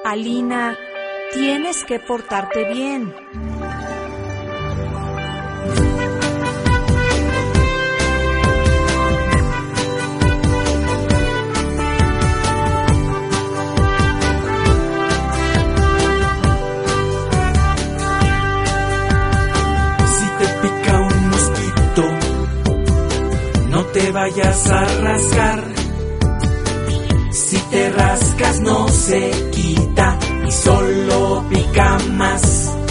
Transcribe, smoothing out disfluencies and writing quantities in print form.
Alina, tienes que portarte bien. Si te pica un mosquito, no te vayas a rascar. Si te rascas no se quita y solo pica más.